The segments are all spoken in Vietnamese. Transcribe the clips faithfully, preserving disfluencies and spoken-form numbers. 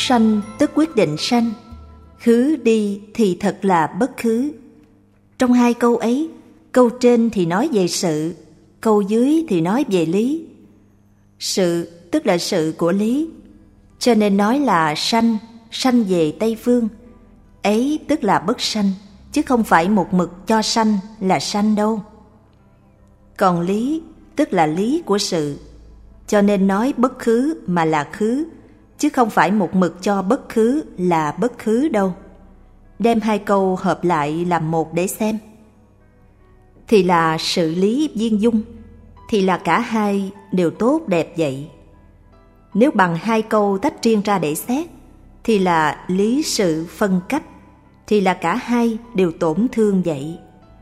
sanh tức quyết định sanh, khứ đi thì thật là bất khứ. Trong hai câu ấy, câu trên thì nói về sự, câu dưới thì nói về lý. Sự tức là sự của lý, cho nên nói là sanh, sanh về Tây Phương. Ấy tức là bất sanh, chứ không phải một mực cho sanh là sanh đâu. Còn lý tức là lý của sự, cho nên nói bất khứ mà là khứ, chứ không phải một mực cho bất khứ là bất khứ đâu. Đem hai câu hợp lại làm một để xem. Thì là sự lý viên dung, thì là cả hai đều tốt đẹp vậy. Nếu bằng hai câu tách riêng ra để xét, thì là lý sự phân cách, thì là cả hai đều tổn thương vậy.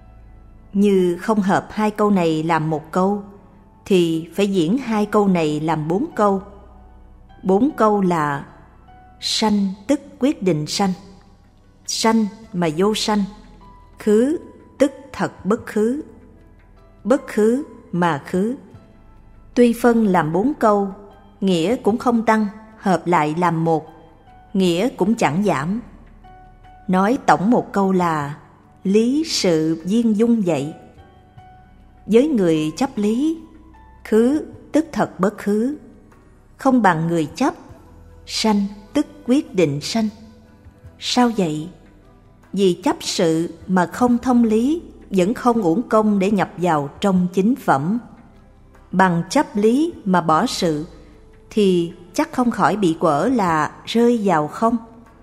Như không hợp hai câu này làm một câu, thì phải diễn hai câu này làm bốn câu. Bốn câu là sanh tức quyết định sanh, sanh mà vô sanh, khứ tức thật bất khứ, bất khứ mà khứ. Tuy phân làm bốn câu, nghĩa cũng không tăng, hợp lại làm một, nghĩa cũng chẳng giảm. Nói tổng một câu là lý sự viên dung vậy. Với người chấp lý, khứ tức thật bất khứ, không bằng người chấp sanh tức quyết định sanh. Sao vậy? Vì chấp sự mà không thông lý, vẫn không uổng công để nhập vào trong chính phẩm. Bằng chấp lý mà bỏ sự, thì chắc không khỏi bị quở là rơi vào không.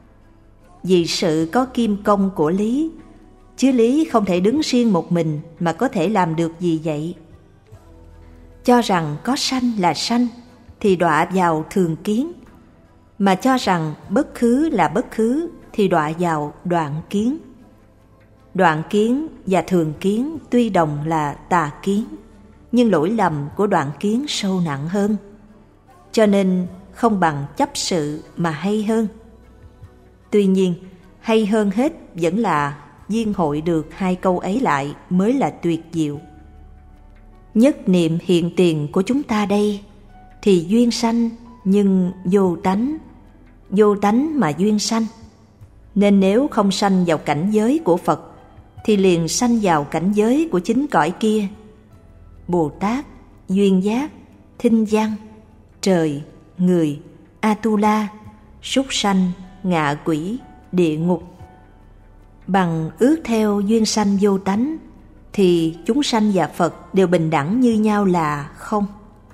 Vì sự có kim công của lý, chứ lý không thể đứng riêng một mình mà có thể làm được gì vậy. Cho rằng có sanh là sanh, thì đọa vào thường kiến, mà cho rằng bất khứ là bất khứ, thì đọa vào đoạn kiến. Đoạn kiến và thường kiến tuy đồng là tà kiến, nhưng lỗi lầm của đoạn kiến sâu nặng hơn, cho nên không bằng chấp sự mà hay hơn. Tuy nhiên, hay hơn hết vẫn là viên hội được hai câu ấy lại mới là tuyệt diệu. Nhất niệm hiện tiền của chúng ta đây thì duyên sanh nhưng vô tánh, vô tánh mà duyên sanh. Nên nếu không sanh vào cảnh giới của Phật thì liền sanh vào cảnh giới của chính cõi kia. Bồ Tát, duyên giác, thinh văn, trời, người, Atula, súc sanh, ngạ quỷ, địa ngục. Bằng ước theo duyên sanh vô tánh thì chúng sanh và Phật đều bình đẳng như nhau là không.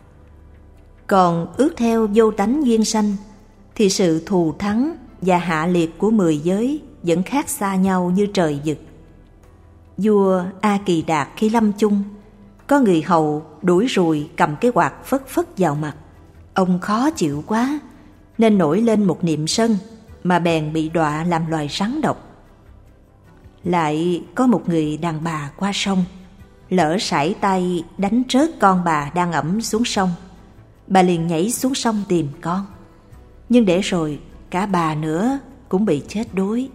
Còn ước theo vô tánh duyên sanh thì sự thù thắng và hạ liệt của mười giới vẫn khác xa nhau như trời vực. Vua A Kỳ Đạt khi lâm chung, có người hầu đuổi ruồi cầm cái quạt phất phất vào mặt. Ông khó chịu quá nên nổi lên một niệm sân, mà bèn bị đọa làm loài rắn độc. Lại có một người đàn bà qua sông, lỡ sải tay đánh rớt con bà đang ẵm xuống sông. Bà liền nhảy xuống sông tìm con, nhưng để rồi cả bà nữa cũng bị chết đuối.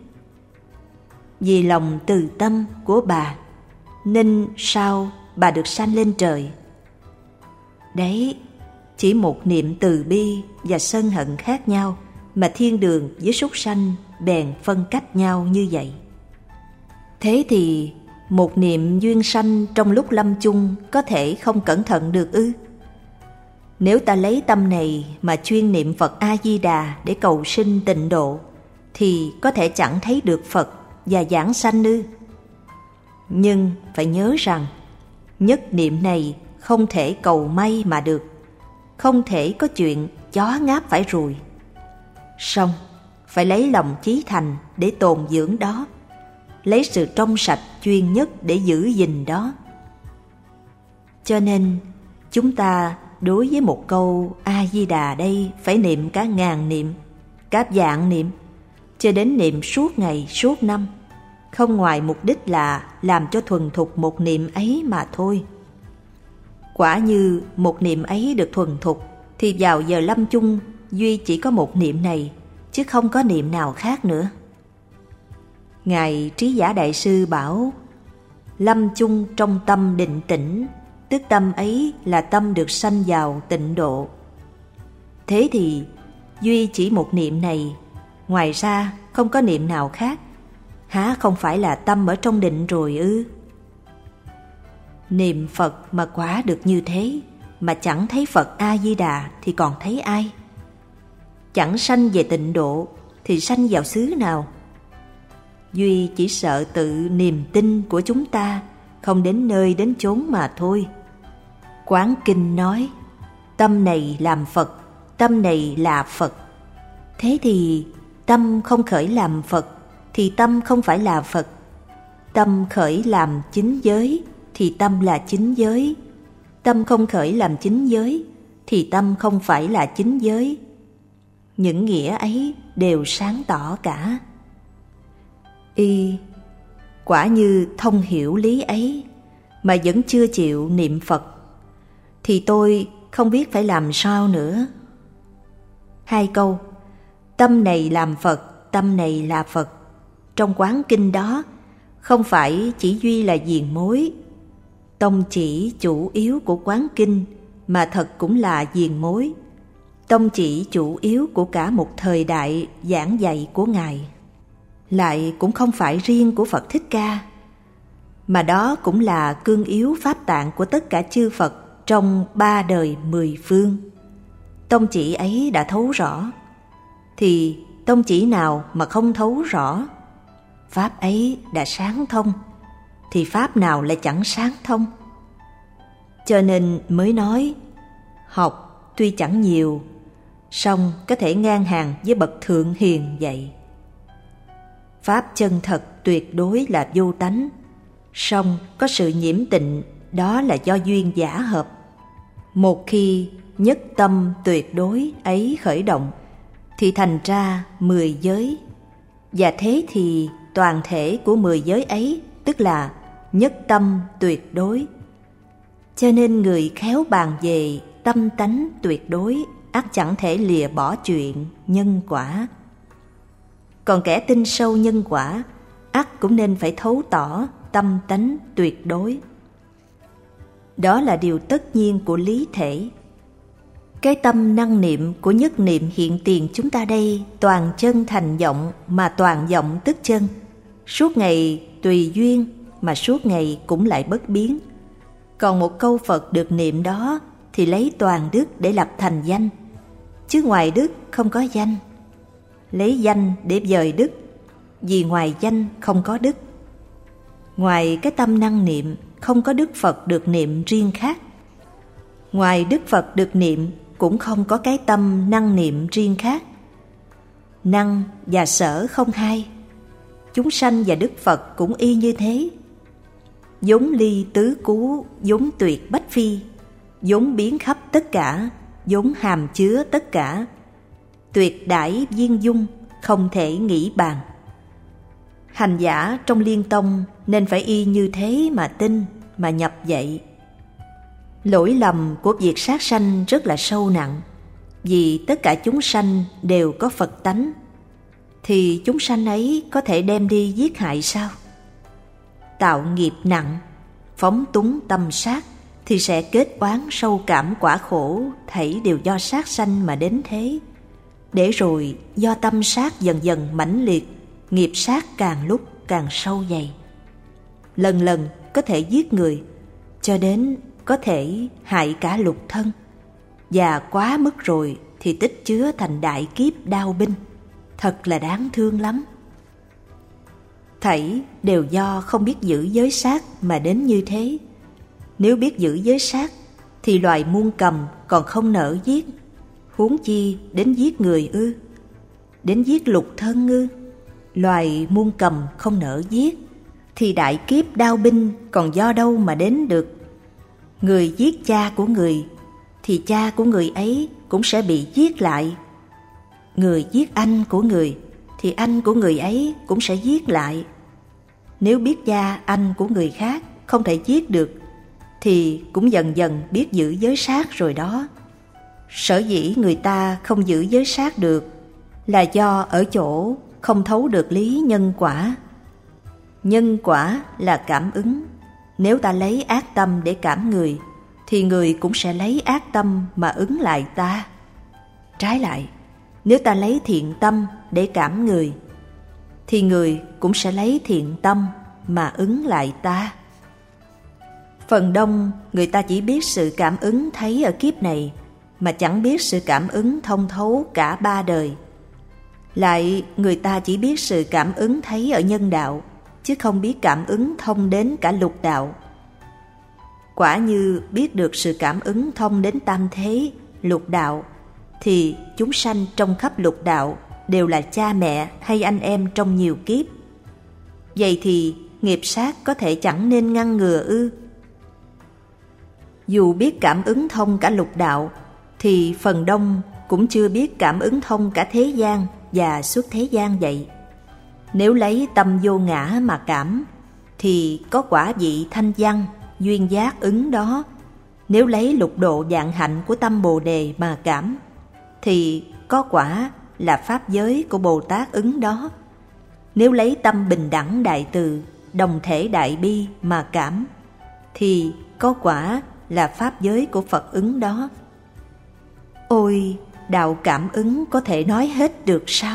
Vì lòng từ tâm của bà nên sau bà được sanh lên trời. Đấy, chỉ một niệm từ bi và sân hận khác nhau mà thiên đường với súc sanh bèn phân cách nhau như vậy. Thế thì một niệm duyên sanh trong lúc lâm chung có thể không cẩn thận được ư? Nếu ta lấy tâm này mà chuyên niệm Phật A-di-đà để cầu sinh tịnh độ, thì có thể chẳng thấy được Phật và giảng sanh ư? Nhưng phải nhớ rằng nhất niệm này không thể cầu may mà được, không thể có chuyện chó ngáp phải ruồi. Song phải lấy lòng chí thành để tồn dưỡng đó, lấy sự trong sạch chuyên nhất để giữ gìn đó. Cho nên chúng ta đối với một câu A-di-đà đây phải niệm cả ngàn niệm, cả vạn niệm, cho đến niệm suốt ngày suốt năm, không ngoài mục đích là làm cho thuần thục một niệm ấy mà thôi. Quả như một niệm ấy được thuần thục thì vào giờ lâm chung duy chỉ có một niệm này, chứ không có niệm nào khác nữa. Ngài Trí Giả Đại Sư bảo: lâm chung trong tâm định tĩnh, tức tâm ấy là tâm được sanh vào tịnh độ. Thế thì duy chỉ một niệm này ngoài ra không có niệm nào khác, há không phải là tâm ở trong định rồi ư? Niệm Phật mà quả được như thế, mà chẳng thấy Phật A-di-đà thì còn thấy ai? Chẳng sanh về tịnh độ thì sanh vào xứ nào? Duy chỉ sợ tự niềm tin của chúng ta không đến nơi đến chốn mà thôi. Quán Kinh nói, tâm này làm Phật, tâm này là Phật. Thế thì tâm không khởi làm Phật thì tâm không phải là Phật. Tâm khởi làm chính giới thì tâm là chính giới. Tâm không khởi làm chính giới thì tâm không phải là chính giới. Những nghĩa ấy đều sáng tỏ cả. Y quả như thông hiểu lý ấy mà vẫn chưa chịu niệm Phật, thì tôi không biết phải làm sao nữa. Hai câu tâm này làm Phật, tâm này là Phật trong Quán Kinh đó không phải chỉ duy là viền mối, tông chỉ chủ yếu của Quán Kinh, mà thật cũng là viền mối, tông chỉ chủ yếu của cả một thời đại giảng dạy của Ngài. Lại cũng không phải riêng của Phật Thích Ca, mà đó cũng là cương yếu pháp tạng của tất cả chư Phật trong ba đời mười phương. Tông chỉ ấy đã thấu rõ, thì tông chỉ nào mà không thấu rõ? Pháp ấy đã sáng thông, thì pháp nào lại chẳng sáng thông? Cho nên mới nói, học tuy chẳng nhiều, song có thể ngang hàng với bậc thượng hiền vậy. Pháp chân thật tuyệt đối là vô tánh, song có sự nhiễm tịnh, đó là do duyên giả hợp. Một khi nhất tâm tuyệt đối ấy khởi động, thì thành ra mười giới, và thế thì toàn thể của mười giới ấy tức là nhất tâm tuyệt đối. Cho nên người khéo bàn về tâm tánh tuyệt đối, ắt chẳng thể lìa bỏ chuyện nhân quả. Còn kẻ tin sâu nhân quả, ắt cũng nên phải thấu tỏ tâm tánh tuyệt đối. Đó là điều tất nhiên của lý thể. Cái tâm năng niệm của nhất niệm hiện tiền chúng ta đây toàn chân thành vọng, mà toàn vọng tức chân. Suốt ngày tùy duyên, mà suốt ngày cũng lại bất biến. Còn một câu Phật được niệm đó thì lấy toàn đức để lập thành danh, chứ ngoài đức không có danh. Lấy danh để dời đức, vì ngoài danh không có đức. Ngoài cái tâm năng niệm, không có Đức Phật được niệm riêng khác. Ngoài Đức Phật được niệm, cũng không có cái tâm năng niệm riêng khác. Năng và sở không hai. Chúng sanh và Đức Phật cũng y như thế. Vốn ly tứ cú, vốn tuyệt bách phi, vốn biến khắp tất cả, vốn hàm chứa tất cả. Tuyệt đãi viên dung, không thể nghĩ bàn. Hành giả trong Liên Tông nên phải y như thế mà tin, mà nhập vậy. Lỗi lầm của việc sát sanh rất là sâu nặng, vì tất cả chúng sanh đều có Phật tánh, thì chúng sanh ấy có thể đem đi giết hại sao? Tạo nghiệp nặng, phóng túng tâm sát, thì sẽ kết oán sâu cảm quả khổ, thảy đều do sát sanh mà đến thế. Để rồi do tâm sát dần dần mãnh liệt, nghiệp sát càng lúc càng sâu dày. Lần lần có thể giết người, cho đến có thể hại cả lục thân, và quá mức rồi thì tích chứa thành đại kiếp đao binh, thật là đáng thương lắm. Thảy đều do không biết giữ giới sát mà đến như thế. Nếu biết giữ giới sát thì loài muôn cầm còn không nỡ giết, huống chi đến giết người ư? Đến giết lục thân ư? Loài muôn cầm không nỡ giết, thì đại kiếp đao binh còn do đâu mà đến được? Người giết cha của người, thì cha của người ấy cũng sẽ bị giết lại. Người giết anh của người, thì anh của người ấy cũng sẽ giết lại. Nếu biết cha anh của người khác không thể giết được, thì cũng dần dần biết giữ giới sát rồi đó. Sở dĩ người ta không giữ giới sát được là do ở chỗ không thấu được lý nhân quả. Nhân quả là cảm ứng. Nếu ta lấy ác tâm để cảm người, thì người cũng sẽ lấy ác tâm mà ứng lại ta. Trái lại, nếu ta lấy thiện tâm để cảm người, thì người cũng sẽ lấy thiện tâm mà ứng lại ta. Phần đông người ta chỉ biết sự cảm ứng thấy ở kiếp này, mà chẳng biết sự cảm ứng thông thấu cả ba đời. Lại người ta chỉ biết sự cảm ứng thấy ở nhân đạo, chứ không biết cảm ứng thông đến cả lục đạo. Quả như biết được sự cảm ứng thông đến tam thế, lục đạo, thì chúng sanh trong khắp lục đạo đều là cha mẹ hay anh em trong nhiều kiếp. Vậy thì nghiệp sát có thể chẳng nên ngăn ngừa ư? Dù biết cảm ứng thông cả lục đạo, thì phần đông cũng chưa biết cảm ứng thông cả thế gian và xuất thế gian vậy. Nếu lấy tâm vô ngã mà cảm, thì có quả vị thanh văn, duyên giác ứng đó. Nếu lấy lục độ vạn hạnh của tâm Bồ Đề mà cảm, thì có quả là pháp giới của Bồ Tát ứng đó. Nếu lấy tâm bình đẳng đại từ, đồng thể đại bi mà cảm, thì có quả là pháp giới của Phật ứng đó. Ôi, đạo cảm ứng có thể nói hết được sao?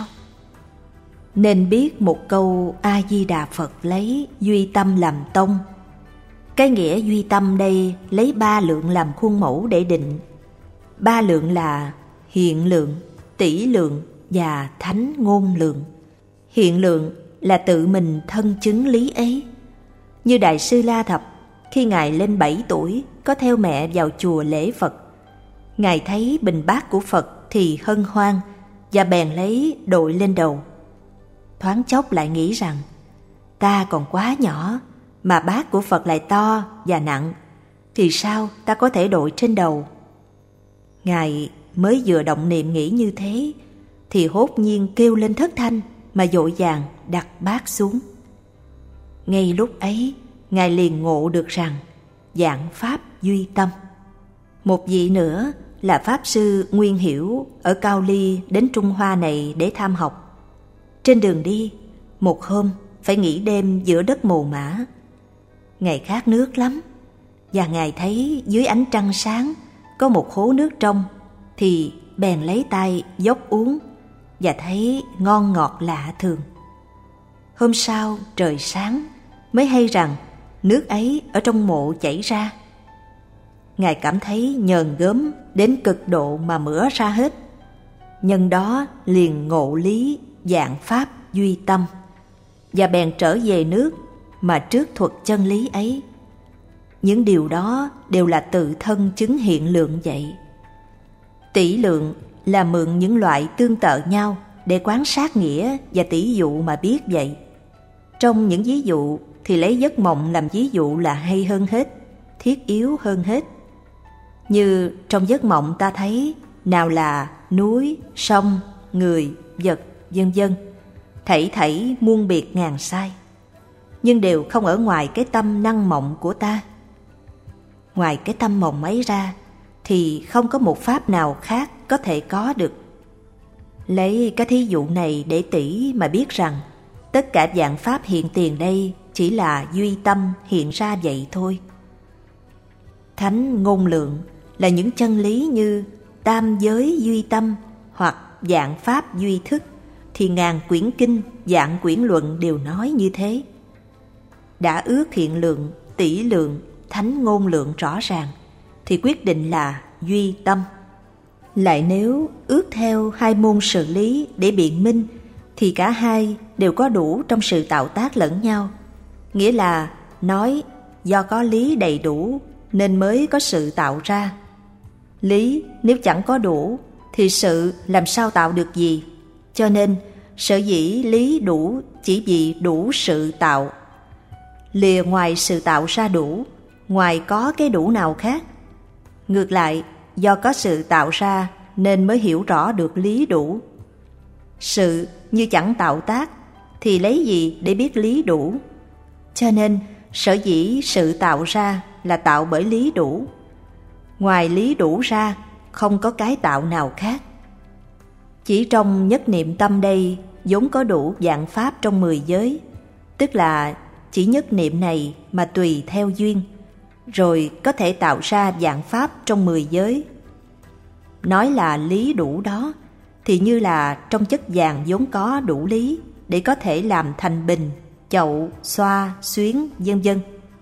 Nên biết một câu A-di-đà Phật lấy duy tâm làm tông. Cái nghĩa duy tâm đây lấy ba lượng làm khuôn mẫu để định. Ba lượng là hiện lượng, tỷ lượng và thánh ngôn lượng. Hiện lượng là tự mình thân chứng lý ấy. Như Đại sư La Thập, khi Ngài lên bảy tuổi có theo mẹ vào chùa lễ Phật, Ngài thấy bình bát của Phật thì hân hoan và bèn lấy đội lên đầu. Thoáng chốc lại nghĩ rằng ta còn quá nhỏ mà bát của Phật lại to và nặng, thì sao ta có thể đội trên đầu? Ngài mới vừa động niệm nghĩ như thế thì hốt nhiên kêu lên thất thanh mà vội vàng đặt bát xuống. Ngay lúc ấy Ngài liền ngộ được rằng vạn pháp duy tâm. Một vị nữa là Pháp Sư Nguyên Hiểu ở Cao Ly đến Trung Hoa này để tham học. Trên đường đi, một hôm phải nghỉ đêm giữa đất mồ mả. Ngài khát nước lắm, và Ngài thấy dưới ánh trăng sáng có một hố nước trong, thì bèn lấy tay dốc uống và thấy ngon ngọt lạ thường. Hôm sau trời sáng mới hay rằng nước ấy ở trong mộ chảy ra. Ngài cảm thấy nhờn gớm đến cực độ mà mửa ra hết. Nhân đó liền ngộ lý vạn pháp duy tâm, và bèn trở về nước mà trước thuật chân lý ấy. Những điều đó đều là tự thân chứng hiện lượng vậy. Tỷ lượng là mượn những loại tương tự nhau để quan sát nghĩa và tỷ dụ mà biết vậy. Trong những ví dụ thì lấy giấc mộng làm ví dụ là hay hơn hết, thiết yếu hơn hết. Như trong giấc mộng ta thấy nào là núi, sông, người, vật, vân vân, thảy thảy muôn biệt ngàn sai, nhưng đều không ở ngoài cái tâm năng mộng của ta. Ngoài cái tâm mộng ấy ra thì không có một pháp nào khác có thể có được. Lấy cái thí dụ này để tỉ mà biết rằng tất cả vạn pháp hiện tiền đây chỉ là duy tâm hiện ra vậy thôi. Thánh ngôn lượng là những chân lý như tam giới duy tâm hoặc vạn pháp duy thức, thì ngàn quyển kinh, vạn quyển luận đều nói như thế. Đã ước hiện lượng, tỷ lượng, thánh ngôn lượng rõ ràng, thì quyết định là duy tâm. Lại nếu ước theo hai môn sự lý để biện minh, thì cả hai đều có đủ trong sự tạo tác lẫn nhau. Nghĩa là nói do có lý đầy đủ nên mới có sự tạo ra. Lý nếu chẳng có đủ thì sự làm sao tạo được gì? Cho nên sở dĩ lý đủ chỉ vì đủ sự tạo. Lìa ngoài sự tạo ra đủ, ngoài có cái đủ nào khác. Ngược lại, do có sự tạo ra nên mới hiểu rõ được lý đủ. Sự như chẳng tạo tác thì lấy gì để biết lý đủ? Cho nên sở dĩ sự tạo ra là tạo bởi lý đủ. Ngoài lý đủ ra không có cái tạo nào khác. Chỉ trong nhất niệm tâm đây vốn có đủ vạn pháp trong mười giới, tức là chỉ nhất niệm này mà tùy theo duyên, rồi có thể tạo ra vạn pháp trong mười giới. Nói là lý đủ đó thì như là trong chất vàng vốn có đủ lý để có thể làm thành bình, chậu, xoa, xuyến, vân vân.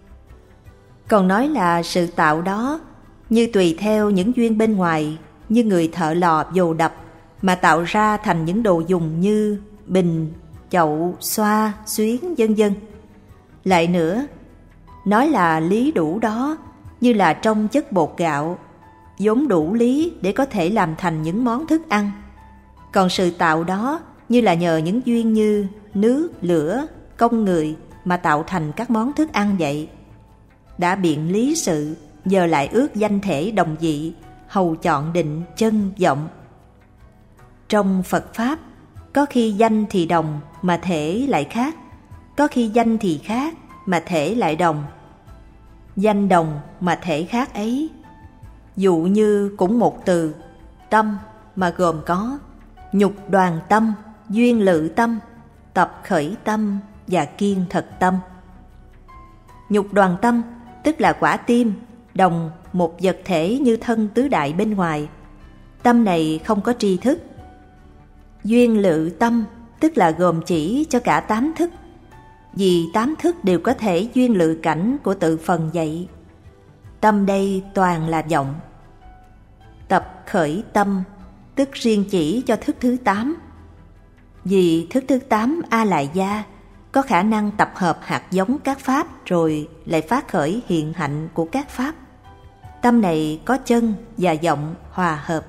Còn nói là sự tạo đó như tùy theo những duyên bên ngoài, như người thợ lò vồ đập mà tạo ra thành những đồ dùng như bình, chậu, xoa, xuyến, vân vân. Lại nữa, nói là lý đủ đó như là trong chất bột gạo, vốn đủ lý để có thể làm thành những món thức ăn. Còn sự tạo đó như là nhờ những duyên như nước, lửa, công người mà tạo thành các món thức ăn vậy. Đã biện lý sự, giờ lại ước danh thể đồng vị, hầu chọn định chân vọng. Trong Phật Pháp, có khi danh thì đồng mà thể lại khác, có khi danh thì khác mà thể lại đồng. Danh đồng mà thể khác ấy, dụ như cũng một từ, tâm mà gồm có nhục đoàn tâm, duyên lự tâm, tập khởi tâm và kiên thật tâm. Nhục đoàn tâm tức là quả tim, đồng một vật thể như thân tứ đại bên ngoài. Tâm này không có tri thức. Duyên lự tâm tức là gồm chỉ cho cả tám thức, vì tám thức đều có thể duyên lự cảnh của tự phần vậy. Tâm đây toàn là vọng. Tập khởi tâm tức riêng chỉ cho thức thứ tám, vì thức thứ tám A Lại Gia có khả năng tập hợp hạt giống các pháp rồi lại phát khởi hiện hạnh của các pháp. Tâm này có chân và vọng hòa hợp.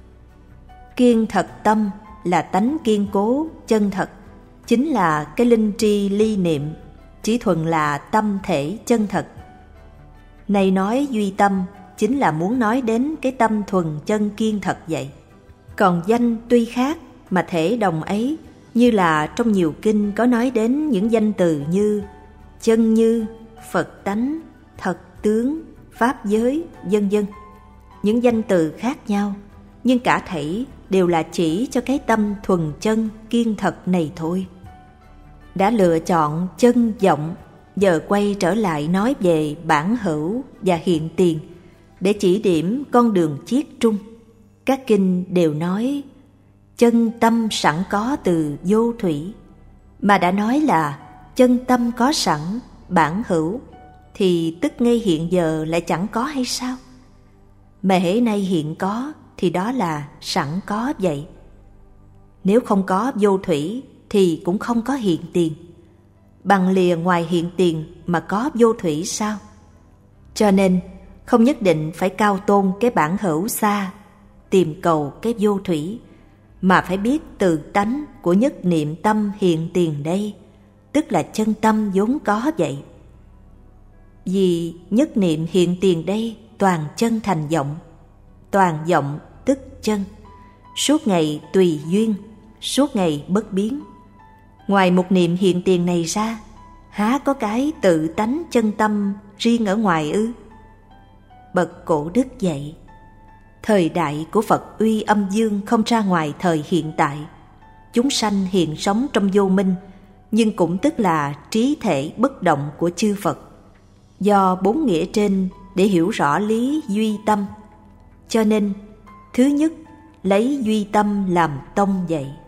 Kiên thật tâm là tánh kiên cố, chân thật, chính là cái linh tri ly niệm, chỉ thuần là tâm thể chân thật. Này nói duy tâm chính là muốn nói đến cái tâm thuần chân kiên thật vậy. Còn danh tuy khác mà thể đồng ấy, như là trong nhiều kinh có nói đến những danh từ như chân như, Phật tánh, thật tướng, pháp giới, vân vân. Những danh từ khác nhau, nhưng cả thảy đều là chỉ cho cái tâm thuần chân kiên thật này thôi. Đã lựa chọn chân vọng, giờ quay trở lại nói về bản hữu và hiện tiền để chỉ điểm con đường chiết trung. Các kinh đều nói chân tâm sẵn có từ vô thủy, mà đã nói là chân tâm có sẵn, bản hữu, thì tức ngay hiện giờ lại chẳng có hay sao? Mà hễ nay hiện có thì đó là sẵn có vậy. Nếu không có vô thủy thì cũng không có hiện tiền. Bằng lìa ngoài hiện tiền mà có vô thủy sao? Cho nên không nhất định phải cao tôn cái bản hữu xa, tìm cầu cái vô thủy, mà phải biết từ tánh của nhất niệm tâm hiện tiền đây, tức là chân tâm vốn có vậy. Vì nhất niệm hiện tiền đây toàn chân thành vọng, toàn vọng tức chân, suốt ngày tùy duyên, suốt ngày bất biến. Ngoài một niệm hiện tiền này ra, há có cái tự tánh chân tâm riêng ở ngoài ư? Bậc cổ đức dạy, thời đại của Phật uy âm dương không ra ngoài thời hiện tại. Chúng sanh hiện sống trong vô minh, nhưng cũng tức là trí thể bất động của chư Phật. Do bốn nghĩa trên để hiểu rõ lý duy tâm, cho nên thứ nhất lấy duy tâm làm tông dạy.